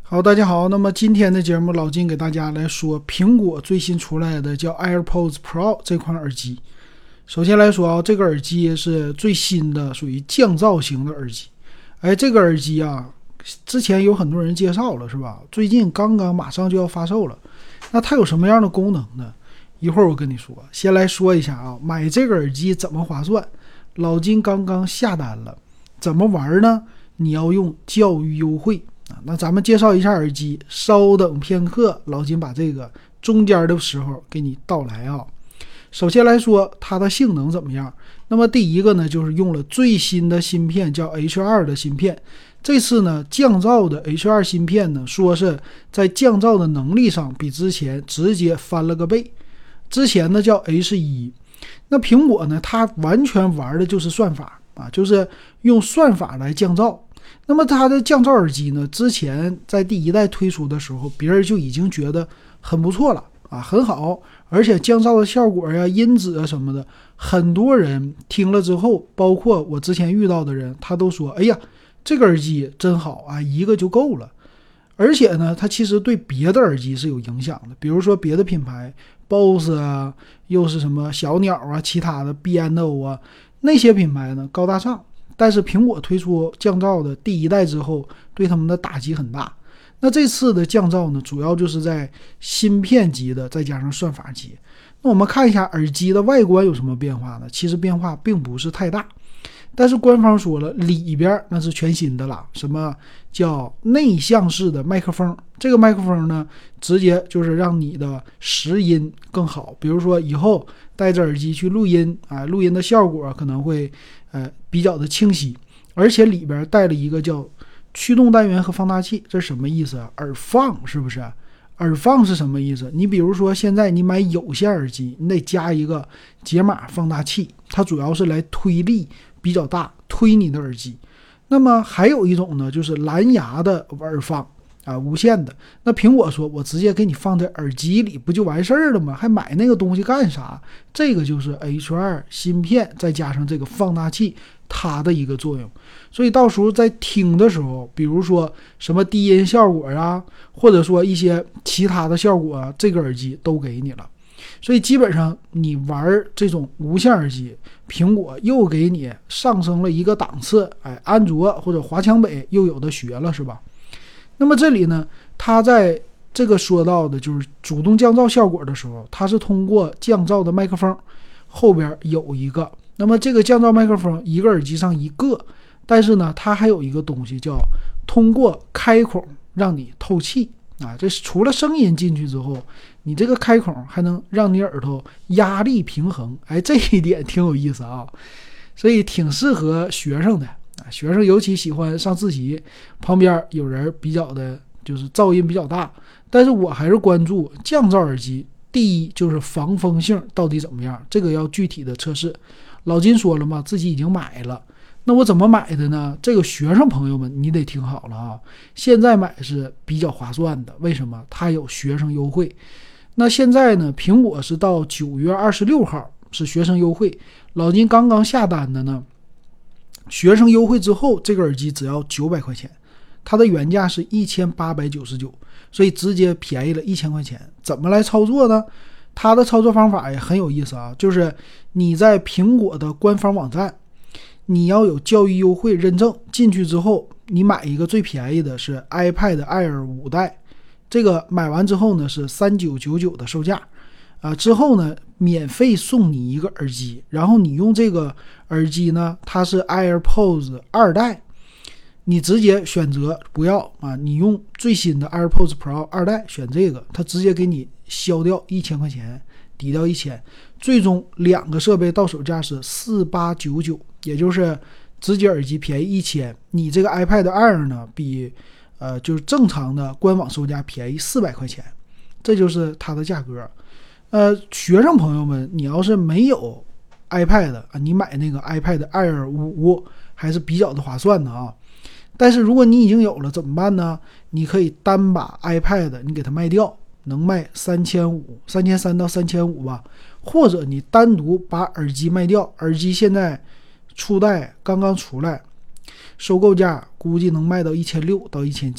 好，大家好。那么今天的节目，老金给大家来说苹果最新出来的叫 AirPods Pro 这款耳机。首先来说啊，这个耳机是最新的，属于降噪型的耳机。这个耳机啊，之前有很多人介绍了，是吧？最近刚刚马上就要发售了。那它有什么样的功能呢？一会儿我跟你说。先来说一下啊，买这个耳机怎么划算？老金刚刚下单了，怎么玩呢？你要用教育优惠。那咱们介绍一下耳机，稍等片刻，老金把这个中间的时候给你道来啊。首先来说它的性能怎么样？那么第一个呢，就是用了最新的芯片，叫 H2 的芯片。这次呢，降噪的 H2 芯片呢，说是在降噪的能力上比之前直接翻了个倍。之前呢叫 H1。那苹果呢，它完全玩的就是算法啊，就是用算法来降噪。那么它的降噪耳机呢，之前在第一代推出的时候，别人就已经觉得很不错了啊，很好，而且降噪的效果呀、音质啊什么的，很多人听了之后，包括我之前遇到的人，他都说：“哎呀，这个耳机真好啊，一个就够了。”而且呢，它其实对别的耳机是有影响的，比如说别的品牌 BOSS 啊，又是什么小鸟啊，其他的 B&O 啊，那些品牌呢高大上。但是苹果推出降噪的第一代之后，对他们的打击很大。那这次的降噪呢，主要就是在芯片级的，再加上算法级。那我们看一下耳机的外观有什么变化呢？其实变化并不是太大，但是官方说了，里边那是全新的了，什么叫内向式的麦克风？这个麦克风呢，直接就是让你的拾音更好。比如说以后戴着耳机去录音啊，录音的效果可能会比较的清晰，而且里边带了一个叫驱动单元和放大器。这是什么意思啊？耳放是不是？耳放是什么意思？你比如说现在你买有线耳机，你得加一个解码放大器，它主要是来推力比较大，推你的耳机。那么还有一种呢，就是蓝牙的耳放啊，无线的。那苹果说，我直接给你放在耳机里不就完事儿了吗？还买那个东西干啥？这个就是 H2 芯片再加上这个放大器它的一个作用。所以到时候在听的时候，比如说什么低音效果啊，或者说一些其他的效果啊，这个耳机都给你了。所以基本上你玩这种无线耳机，苹果又给你上升了一个档次。安卓或者华强北又有的学了，是吧？那么这里呢，它在这个说到的就是主动降噪效果的时候，它是通过降噪的麦克风后边有一个，那么这个降噪麦克风一个耳机上一个，但是呢，它还有一个东西叫通过开孔让你透气啊。这除了声音进去之后，你这个开孔还能让你耳朵压力平衡。这一点挺有意思啊，所以挺适合学生的。学生尤其喜欢上自习，旁边有人比较的就是噪音比较大。但是我还是关注降噪耳机，第一就是防风性到底怎么样，这个要具体的测试。老金说了嘛，自己已经买了。那我怎么买的呢？这个学生朋友们你得听好了啊，现在买是比较划算的。为什么？它有学生优惠。那现在呢，苹果是到9月26号是学生优惠，老金刚刚下单的呢，学生优惠之后这个耳机只要900块钱，它的原价是1899，所以直接便宜了1000块钱。怎么来操作呢？它的操作方法也很有意思啊，就是你在苹果的官方网站，你要有教育优惠认证，进去之后你买一个最便宜的是 iPad Air 5代，这个买完之后呢是3999的售价之后呢免费送你一个耳机，然后你用这个耳机呢，它是 AirPods 2代，你直接选择不要你用最新的 AirPods Pro 2代选这个，它直接给你消掉1000块钱，抵掉1000，最终两个设备到手价是4899，也就是直接耳机便宜1000，你这个 iPad Air 呢比就是正常的官网售价便宜400块钱，这就是它的价格。学生朋友们，你要是没有 iPad 你买那个 iPad Air 5还是比较的划算的啊。但是如果你已经有了怎么办呢？你可以单把 iPad 你给它卖掉，能卖3500到3500吧，或者你单独把耳机卖掉，耳机现在初代刚刚出来，收购价估计能卖到1600到1700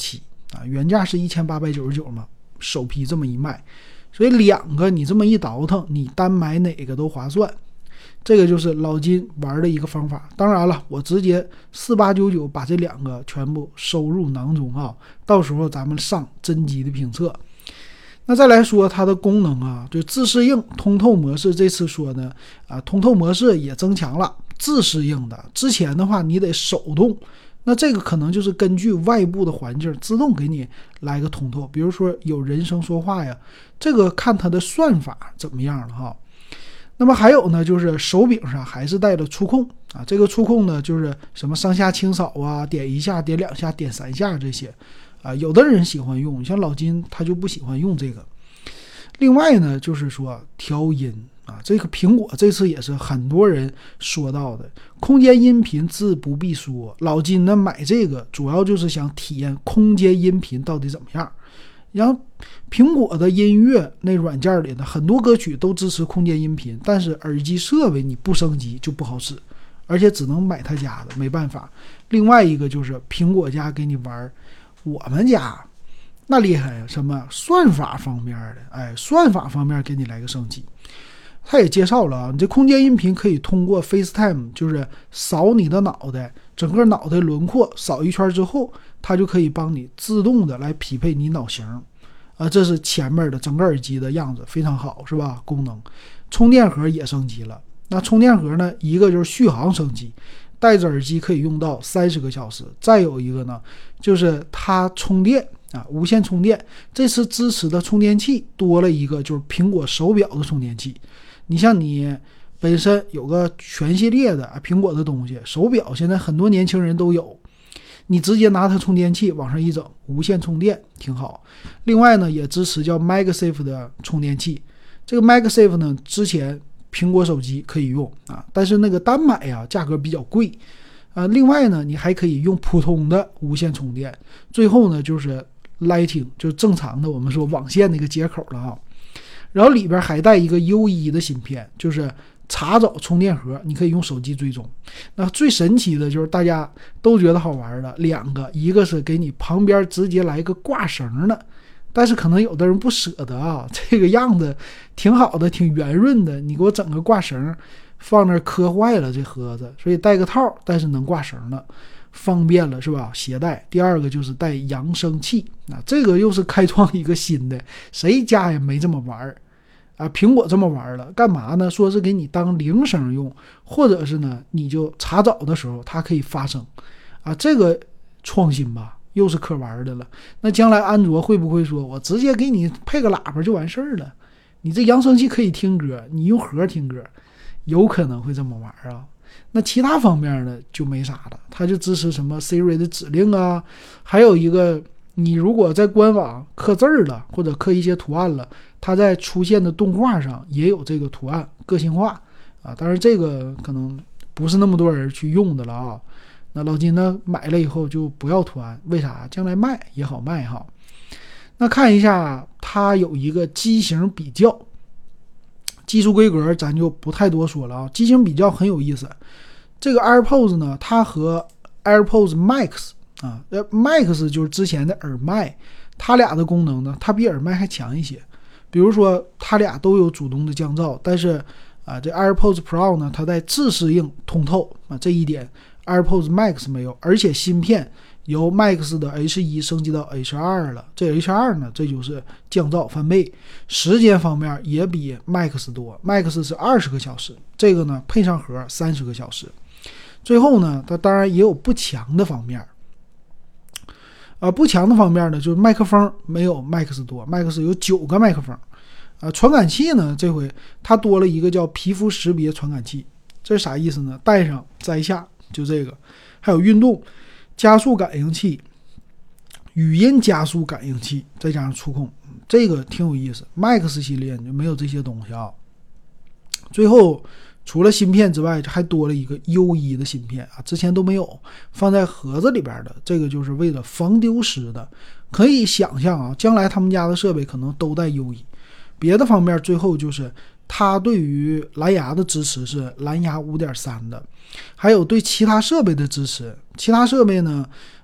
啊，原价是1899嘛，首批这么一卖，所以两个你这么一倒腾，你单买哪个都划算。这个就是老金玩的一个方法。当然了，我直接4899把这两个全部收入囊中啊，到时候咱们上真机的评测。那再来说它的功能啊，就自适应通透模式，这次说呢通透模式也增强了，自适应的。之前的话你得手动，那这个可能就是根据外部的环境自动给你来个通透，比如说有人声说话呀，这个看它的算法怎么样了哈。那么还有呢，就是手柄上还是带了触控啊，这个触控呢就是什么上下清扫啊，点一下点两下点三下这些啊，有的人喜欢用，像老金他就不喜欢用这个。另外呢就是说调音啊，这个苹果这次也是很多人说到的，空间音频自不必说，老金呢买这个主要就是想体验空间音频到底怎么样。然后苹果的音乐那软件里的很多歌曲都支持空间音频，但是耳机设备你不升级就不好使，而且只能买他家的，没办法。另外一个就是苹果家给你玩，我们家那厉害呀，什么算法方面的，算法方面给你来个升级。他也介绍了啊，你这空间音频可以通过 FaceTime， 就是扫你的脑袋，整个脑袋轮廓扫一圈之后，它就可以帮你自动的来匹配你脑型啊，这是前面的整个耳机的样子，非常好，是吧？功能，充电盒也升级了。那充电盒呢，一个就是续航升级，带着耳机可以用到30个小时。再有一个呢，就是它充电啊，无线充电。这次支持的充电器多了一个，就是苹果手表的充电器。你像你本身有个全系列的苹果的东西，手表现在很多年轻人都有，你直接拿它充电器往上一整，无线充电挺好。另外呢，也支持叫 MagSafe 的充电器。这个 MagSafe 呢，之前苹果手机可以用啊，但是那个单买啊价格比较贵啊。另外呢，你还可以用普通的无线充电。最后呢，就是 Lightning， 就是正常的我们说网线那个接口了啊。然后里边还带一个 U1 的芯片，就是查找充电盒，你可以用手机追踪。那最神奇的就是大家都觉得好玩的两个，一个是给你旁边直接来一个挂绳的，但是可能有的人不舍得啊，这个样子挺好的，挺圆润的，你给我整个挂绳放那儿磕坏了这盒子，所以带个套，但是能挂绳的，方便了是吧？携带。第二个就是带扬声器啊，这个又是开创一个新的，谁家也没这么玩啊，苹果这么玩了，干嘛呢？说是给你当铃声用，或者是呢，你就查找的时候它可以发声啊，这个创新吧，又是可玩的了。那将来安卓会不会说我直接给你配个喇叭就完事儿了？你这扬声器可以听歌，你用盒听歌，有可能会这么玩啊。那其他方面呢就没啥了，它就支持什么 Siri 的指令啊，还有一个你如果在官网刻字儿了或者刻一些图案了，它在出现的动画上也有这个图案个性化啊。当然这个可能不是那么多人去用的了啊。那老金呢买了以后就不要图案，为啥？将来卖也好卖哈。那看一下它有一个机型比较，技术规格咱就不太多说了啊。机型比较很有意思，这个 AirPods 呢，它和 AirPods Max 啊，Max 就是之前的耳麦，它俩的功能呢，它比耳麦还强一些。比如说它俩都有主动的降噪，但是这 AirPods Pro 呢，它在自适应通透啊，这一点 AirPods Max 没有，而且芯片由 Max 的 H1 升级到 H2 了，这 H2 呢，这就是降噪翻倍。时间方面也比 Max 多， Max 是20个小时，这个呢配上盒30个小时。最后呢，它当然也有不强的方面不强的方面呢，就是麦克风没有 Max 多， Max 有9个麦克风传感器呢，这回它多了一个叫皮肤识别传感器，这是啥意思呢？戴上摘下就这个，还有运动加速感应器、语音加速感应器，再加上触控，这个挺有意思。 Max 系列就没有这些东西啊。最后除了芯片之外，还多了一个 U1 的芯片啊，之前都没有，放在盒子里边的，这个就是为了防丢失的。可以想象啊，将来他们家的设备可能都带 U1。别的方面，最后就是它对于蓝牙的支持是蓝牙 5.3 的，还有对其他设备的支持。其他设备呢，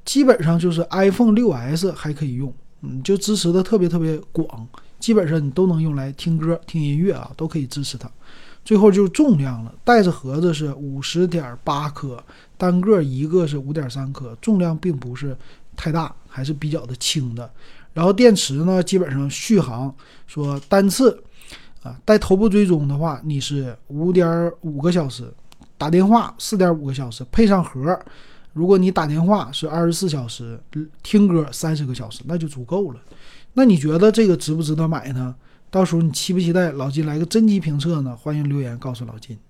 基本上就是 iPhone 6s 还可以用，就支持的特别特别广，基本上你都能用来听歌、听音乐啊，都可以支持它。最后就是重量了，带着盒子是 50.8 克，单个一个是 5.3 克，重量并不是太大，还是比较的轻的。然后电池呢，基本上续航说单次带头部追踪的话，你是 5.5 个小时，打电话 4.5 个小时，配上盒，如果你打电话是24小时，听歌30个小时，那就足够了。那你觉得这个值不值得买呢？到时候你期不期待老金来个真机评测呢？欢迎留言告诉老金。